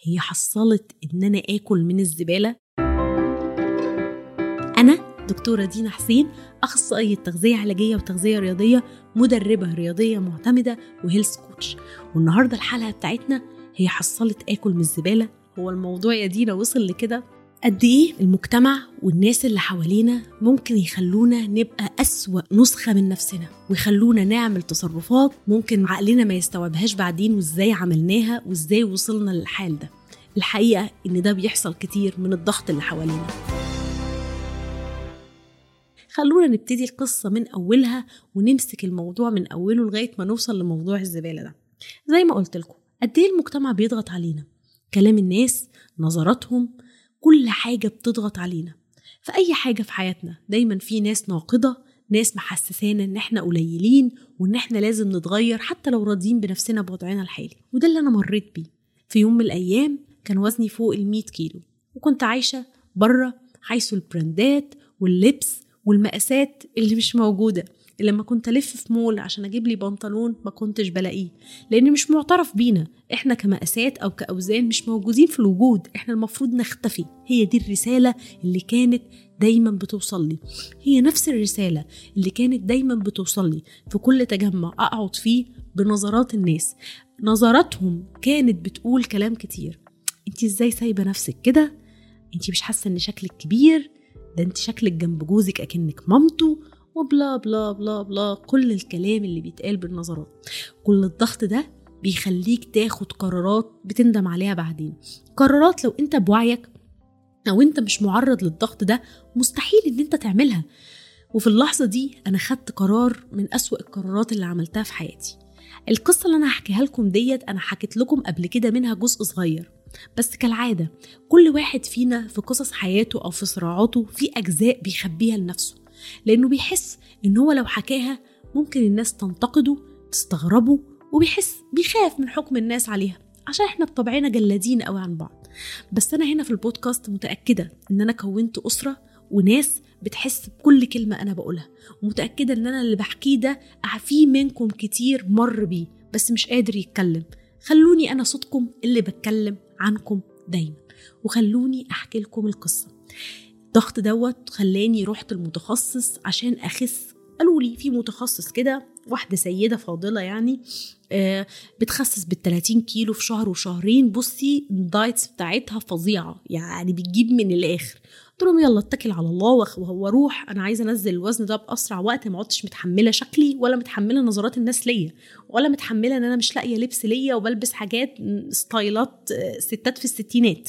هي حصلت إن أنا آكل من الزبالة؟ أنا دكتورة دينا حسين، أخصائية تغذية علاجية وتغذية رياضية، مدربة رياضية معتمدة وهيلث كوتش. والنهاردة الحلقة بتاعتنا هي حصلت آكل من الزبالة. هو الموضوع يا دينا وصل لكده؟ قد إيه المجتمع والناس اللي حوالينا ممكن يخلونا نبقى أسوأ نسخة من نفسنا، ويخلونا نعمل تصرفات ممكن عقلنا ما يستوعبهاش بعدين، وإزاي عملناها وإزاي وصلنا للحال ده. الحقيقة إن ده بيحصل كتير من الضغط اللي حوالينا. خلونا نبتدي القصة من أولها ونمسك الموضوع من أوله لغاية ما نوصل لموضوع الزبالة ده. زي ما قلت لكم، قد إيه المجتمع بيضغط علينا، كلام الناس، نظراتهم، كل حاجة بتضغط علينا. فأي حاجة في حياتنا دايما في ناس ناقضة، ناس محسسانا إن إحنا قليلين وإن إحنا لازم نتغير حتى لو راضيين بنفسنا بوضعنا الحالي. وده اللي أنا مريت بيه. في يوم من الأيام كان وزني فوق 100 كيلو، وكنت عايشة بره حيث البراندات واللبس والمقاسات اللي مش موجودة. لما كنت ألف في مول عشان أجيب لي بنطلون ما كنتش بلاقيه، لأن مش معترف بينا. إحنا كمقاسات أو كأوزان مش موجودين في الوجود، إحنا المفروض نختفي. هي دي الرسالة اللي كانت دايما بتوصل لي، هي نفس الرسالة اللي كانت دايما بتوصل لي في كل تجمع أقعد فيه بنظرات الناس. نظراتهم كانت بتقول كلام كتير: انتي ازاي سايبة نفسك كده؟ انتي مش حاسة ان شكلك كبير؟ ده انت شكلك جنب جوزك اكنك مامته، وبلا بلا بلا بلا. كل الكلام اللي بيتقال بالنظرات. كل الضغط ده بيخليك تاخد قرارات بتندم عليها بعدين. قرارات لو انت بوعيك او انت مش معرض للضغط ده مستحيل ان انت تعملها. وفي اللحظة دي انا خدت قرار من أسوأ القرارات اللي عملتها في حياتي. القصة اللي انا هحكيها لكم ديت انا حكيت لكم قبل كده منها جزء صغير، بس كالعادة كل واحد فينا في قصص حياته أو في صراعاته في أجزاء بيخبيها لنفسه، لأنه بيحس إن هو لو حكاها ممكن الناس تنتقده، تستغربه، بيخاف من حكم الناس عليها، عشان إحنا بطبعنا جلادين قوي عن بعض. بس أنا هنا في البودكاست متأكدة إن أنا كونت أسرة وناس بتحس بكل كلمة أنا بقولها، ومتأكدة إن أنا اللي بحكيه ده في منكم كتير مر بيه بس مش قادر يتكلم. خلوني أنا صوتكم اللي بتكلم عنكم دايما، وخلوني أحكي لكم القصة. الضغط دوت خلاني رحت المتخصص عشان أخس. قالوا لي في متخصص كده، واحدة سيدة فاضلة يعني بتخسس بال30 كيلو في شهر وشهرين. بصي الدايتس بتاعتها فظيعة، يعني بتجيب من الآخر. قلت لهم يلا اتكل على الله واروح، انا عايزه انزل الوزن ده باسرع وقت. ما عدتش متحمله شكلي، ولا متحمله نظرات الناس ليا، ولا متحمله ان انا مش لاقيه لبس ليا وبلبس حاجات ستايلات ستات في الستينات.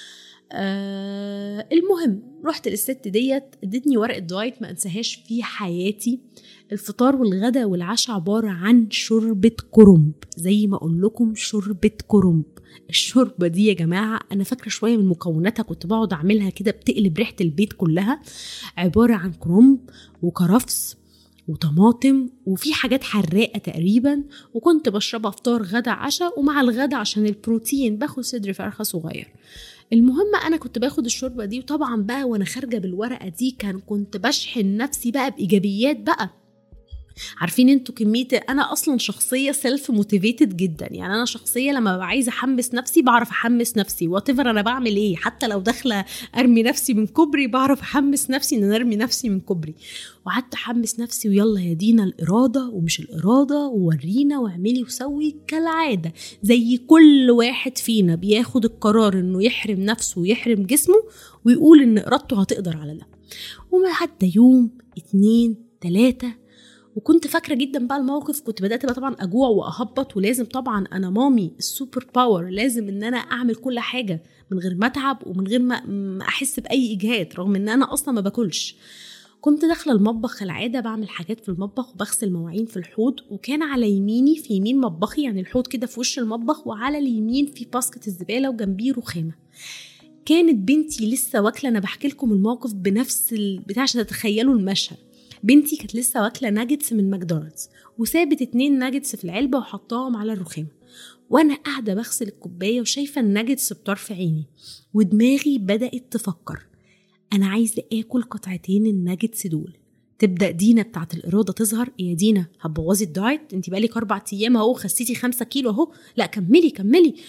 المهم رحت للست ديت، ادتني ورقه دايت ما انساهاش في حياتي. الفطار والغدا والعشاء عباره عن شوربه كرنب، زي ما اقول لكم شوربه كرنب. الشوربه دي يا جماعه انا فاكره شويه من مكوناتها، كنت بقعد اعملها كده بتقلب ريحه البيت كلها. عباره عن كرنب وكرفس وطماطم وفي حاجات حراقه تقريبا، وكنت بشربها فطار غدا عشاء. ومع الغدا عشان البروتين باخد صدر فرخه صغير. المهم انا كنت باخد الشوربه دي، وطبعا بقى وانا خارجه بالورقه دي كنت بشحن نفسي بقى بايجابيات بقى. عارفين انتوا كمية، انا اصلا شخصية سيلف موتيفيتد جدا، يعني انا شخصية لما ببقى عايزة احمس نفسي بعرف احمس نفسي واتيفر انا بعمل ايه. حتى لو داخلة ارمي نفسي من كوبري بعرف احمس نفسي ان انا ارمي نفسي من كوبري. وقعدت احمس نفسي ويلا يا دينا الارادة ومش الارادة، وورينا واعملي وسوي كالعادة زي كل واحد فينا بياخد القرار انه يحرم نفسه ويحرم جسمه ويقول ان ارادته هتقدر على ده. وما حتى يوم 2 3 وكنت فاكرة جدا بقى الموقف. كنت بدأت بقى طبعا أجوع وأهبط، ولازم طبعا أنا مامي السوبر باور، لازم إن أنا أعمل كل حاجة من غير ما أتعب ومن غير ما أحس بأي إجهاد، رغم إن أنا أصلا ما باكلش. كنت داخلة المطبخ العادة بعمل حاجات في المطبخ وبغسل مواعين في الحوض، وكان على يميني في يمين مطبخي، يعني الحوض كده في وش المطبخ، وعلى اليمين في باسكت الزبالة وجنبيه رخامة. كانت بنتي لسه واكلة، أنا بحكي لكم الموقف بنفس البتاع عشان تتخيلوا المشهد. بنتي كانت لسه واكله ناجتس من ماكدونالدز، وسابت 2 ناجتس في العلبه وحطاهم على الرخامه، وانا قاعده بغسل الكوبايه وشايفه الناجتس بطرف عيني، ودماغي بدات تفكر انا عايزه اكل قطعتين الناجتس دول. تبدا دينا بتاعت الاراده تظهر: يا دينا هتبوظي الدايت، انت بقالك 4 ايام اهو خسيتي 5 كيلو اهو، لا كملي.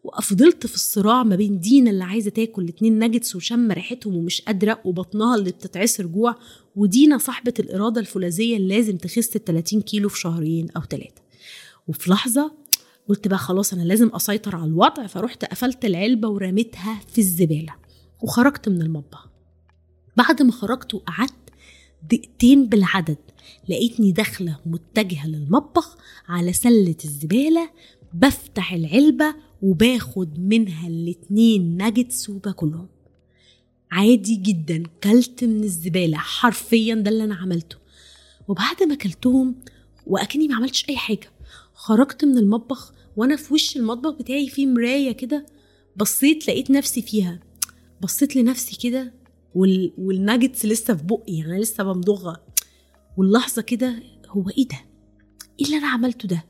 وفضلت في الصراع ما بين دينا اللي عايزة تاكل 2 ناجتس وشم ريحتهم ومش قادرة وبطنها اللي بتتعسر جوع، ودينا صاحبة الإرادة الفولاذية اللي لازم تخس 30 كيلو في 2 أو 3 شهور. وفي لحظة قلت بقى خلاص أنا لازم أسيطر على الوضع، فرحت قفلت العلبة ورميتها في الزبالة وخرجت من المطبخ. بعد ما خرجت وقعدت 2 دقيقة بالعدد لقيتني داخلة متجهة للمطبخ على سلة الزبالة، بفتح العلبة وباخد منها 2 ناجتس وباكلهم عادي جدا. كلت من الزبالة حرفيا، ده اللي أنا عملته. وبعد ما كلتهم وأكني ما عملتش أي حاجة، خرجت من المطبخ وأنا في وش المطبخ بتاعي فيه مراية كده، بصيت لقيت نفسي فيها، بصيت لنفسي كده والناجتس لسه في بقي، يعني لسه بمضغها. واللحظة كده هو إيه ده؟ إيه اللي أنا عملته ده؟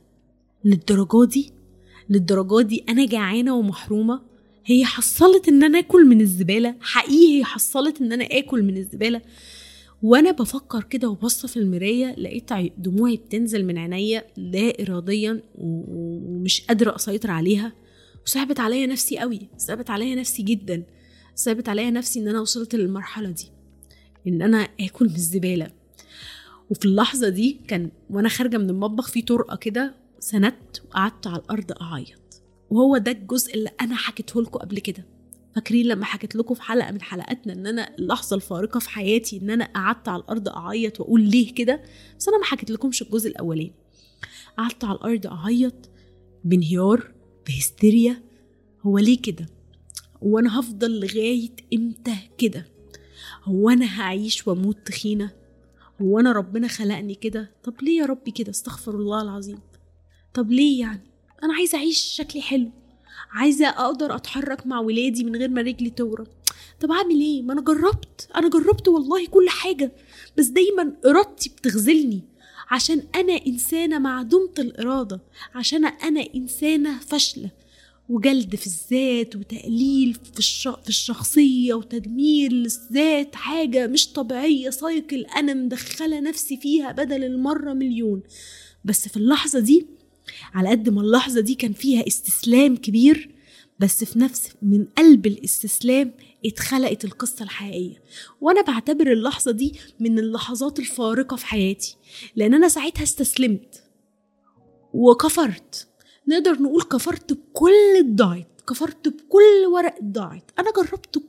للدرجة دي أنا جعانة ومحرومة؟ هي حصلت إن أنا أكل من الزبالة؟ حقيقي هي حصلت إن أنا أكل من الزبالة؟ وأنا بفكر كده وبصة في المراية لقيت دموعي بتنزل من عينيا لا إراديا ومش قادرة أسيطر عليها. وصعبت عليا نفسي قوي، صعبت عليا نفسي جدا، صعبت عليا نفسي إن أنا وصلت للمرحلة دي إن أنا أكل من الزبالة. وفي اللحظة دي كان وأنا خارجة من المطبخ في طرقة كده، سندت وقعدت على الأرض أعيط. وهو ده الجزء اللي أنا حكيته لكم قبل كده. فاكرين لما حكيت لكم في حلقة من حلقاتنا إن أنا اللحظة الفارقة في حياتي إن أنا قعدت على الأرض أعيط وأقول ليه كده؟ بس أنا ما حكيت لكمش الجزء الأولاني. قعدت على الأرض أعيط بانهيار، بهستيريا. هو ليه كده؟ هو أنا هفضل لغاية إمتى كده؟ هو أنا هعيش واموت تخينة؟ هو أنا ربنا خلقني كده؟ طب ليه يا ربي كده؟ استغفر الله العظيم. طب ليه يعني؟ أنا عايزة أعيش شكلي حلو، عايزة أقدر أتحرك مع ولادي من غير ما رجلي تورم. طب أعمل إيه؟ ما أنا جربت والله كل حاجة، بس دايما إرادتي بتغزلني عشان أنا إنسانة معدومة الإرادة، عشان أنا إنسانة فاشلة، وجلد في الذات وتقليل في الشخصية وتدمير للذات، حاجة مش طبيعية، سايكل أنا مدخلة نفسي فيها بدل المرة مليون. بس في اللحظة دي، على قد ما اللحظة دي كان فيها استسلام كبير، بس في نفس من قلب الاستسلام اتخلقت القصة الحقيقية. وانا بعتبر اللحظة دي من اللحظات الفارقة في حياتي، لان انا ساعتها استسلمت وكفرت. نقدر نقول كفرت بكل الدايت، كفرت بكل ورق الدايت. انا جربت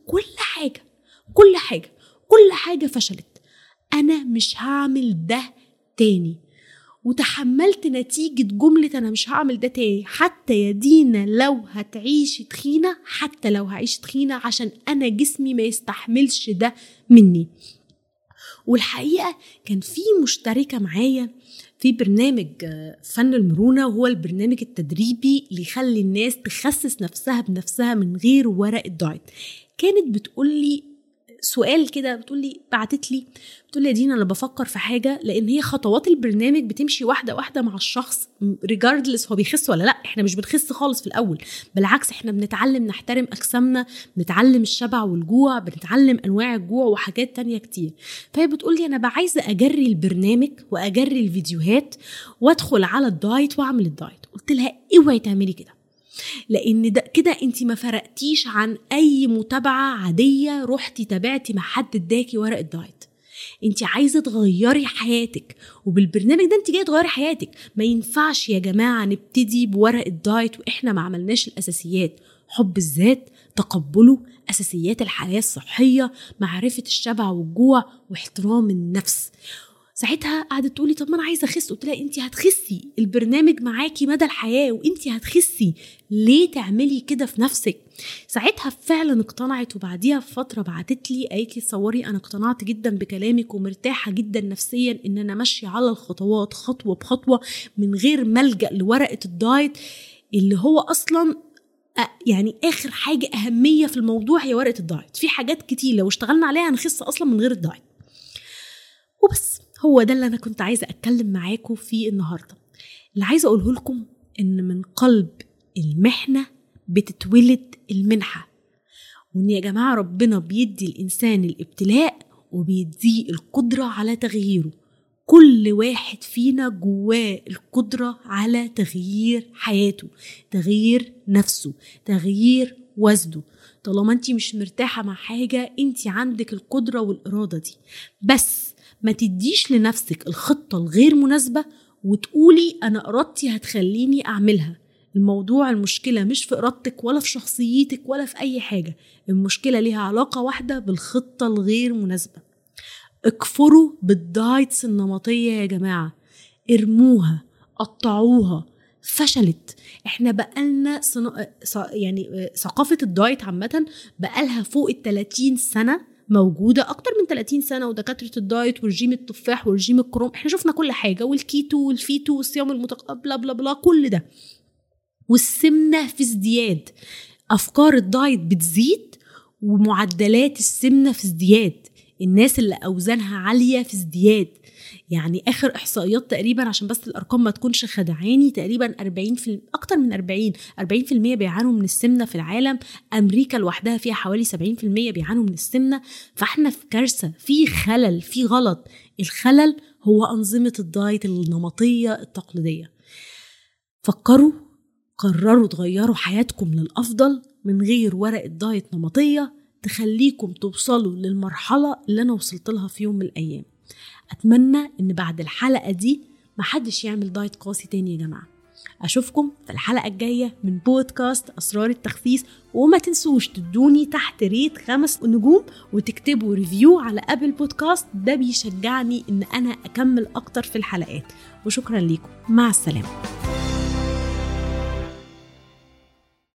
كل حاجة فشلت. انا مش هعمل ده تاني، وتحملت نتيجة جملة أنا مش هعمل ده تاني. حتى يا دينا لو هتعيش تخينة، حتى لو هعيش تخينة، عشان أنا جسمي ما يستحملش ده مني. والحقيقة كان في مشتركة معايا في برنامج فن المرونة، وهو البرنامج التدريبي اللي يخلي الناس تخسس نفسها بنفسها من غير ورق الدايت. كانت بتقولي سؤال كده، بعتتلي يا دينا أنا بفكر في حاجة، لأن هي خطوات البرنامج بتمشي واحدة واحدة مع الشخص regardless هو بيخس ولا لا. احنا مش بنخس خالص في الأول، بالعكس احنا بنتعلم نحترم أجسامنا، بنتعلم الشبع والجوع، بنتعلم أنواع الجوع وحاجات تانية كتير. فهي بتقولي أنا عايزة أجري البرنامج وأجري الفيديوهات وأدخل على الدايت وأعمل الدايت. قلت لها اوعي تعملي كده، لأن ده كده انتي ما فرقتيش عن أي متابعة عادية رحتي تابعتي مع حد اداكي ورق الدايت. انتي عايزة تغيري حياتك، وبالبرنامج ده انتي جاية تغيري حياتك. ما ينفعش يا جماعة نبتدي بورق الدايت وإحنا ما عملناش الأساسيات: حب الذات، تقبله، أساسيات الحياة الصحية، معرفة الشبع والجوع، واحترام النفس. ساعتها قعدت تقولي طب ما انا عايزه اخس. قلت لها انتي هتخسي، البرنامج معاكي مدى الحياه وانتي هتخسي، ليه تعملي كده في نفسك؟ ساعتها فعلا اقتنعت. وبعديها بفتره بعتت لي قالت لي تصوري انا اقتنعت جدا بكلامك ومرتاحه جدا نفسيا ان انا ماشيه على الخطوات خطوه بخطوه من غير ملجأ لورقه الدايت، اللي هو اصلا يعني اخر حاجه اهميه في الموضوع هي ورقه الدايت. في حاجات كتير لو اشتغلنا عليها هنخس اصلا من غير الدايت. وبس هو ده اللي أنا كنت عايزة أتكلم معاكم فيه النهاردة. اللي عايزة أقوله لكم إن من قلب المحنة بتتولد المنحة، وإن يا جماعة ربنا بيدي الإنسان الابتلاء وبيديه القدرة على تغييره. كل واحد فينا جواه القدرة على تغيير حياته، تغيير نفسه، تغيير وزنه. طالما انت مش مرتاحة مع حاجة، انت عندك القدرة والإرادة دي، بس ما تديش لنفسك الخطة الغير مناسبة وتقولي أنا إرادتي هتخليني أعملها. المشكلة مش في إرادتك ولا في شخصيتك ولا في أي حاجة، المشكلة ليها علاقة واحدة بالخطة الغير مناسبة. اكفروا بالدايتس النمطية يا جماعة، ارموها، قطعوها، فشلت. احنا بقالنا ثقافة الدايت عامة بقالها فوق 30 سنة موجودة، أكتر من 30 سنة، ودكاترة الدايت ورجيم التفاح ورجيم الكروم، احنا شفنا كل حاجة، والكيتو والفيتو والصيام المتقبل بلا بلا كل ده، والسمنة في ازدياد. أفكار الدايت بتزيد ومعدلات السمنة في ازدياد، الناس اللي أوزانها عالية في ازدياد. يعني آخر إحصائيات تقريبا، عشان بس الأرقام ما تكونش خدعاني، تقريبا 40%، أكتر من 40% بيعانوا من السمنة في العالم. أمريكا لوحدها فيها حوالي 70% بيعانوا من السمنة. فإحنا في كارثة، في خلل، في غلط. الخلل هو أنظمة الدايت النمطية التقليدية. فكروا، قرروا تغيروا حياتكم للأفضل من غير ورقة دايت نمطية تخليكم توصلوا للمرحلة اللي أنا وصلت لها في يوم من الأيام. أتمنى إن بعد الحلقة دي محدش يعمل دايت قاسي تاني يا جماعة. أشوفكم في الحلقة الجاية من بودكاست أسرار التخسيس، وما تنسوش تدوني تحت ريت 5 نجوم وتكتبوا ريفيو على أبل بودكاست، ده بيشجعني إن أنا أكمل أكتر في الحلقات. وشكرا ليكم، مع السلامة.